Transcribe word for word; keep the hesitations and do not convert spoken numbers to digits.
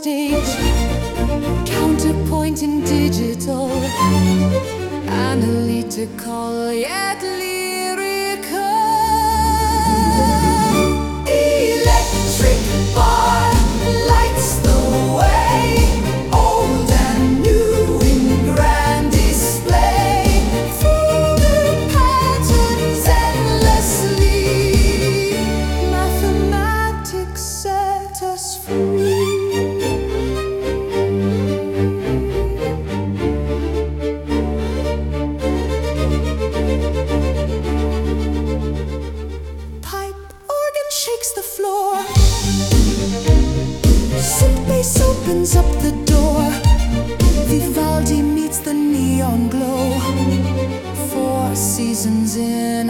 stage, counterpoint in digital, analytical yet lyrical. Electric bar lights the way, old and new in grand display. Fluid patterns endlessly, mathematics set us free. Shakes the floor, synth bass opens up the door. Vivaldi meets the neon glow, four seasons in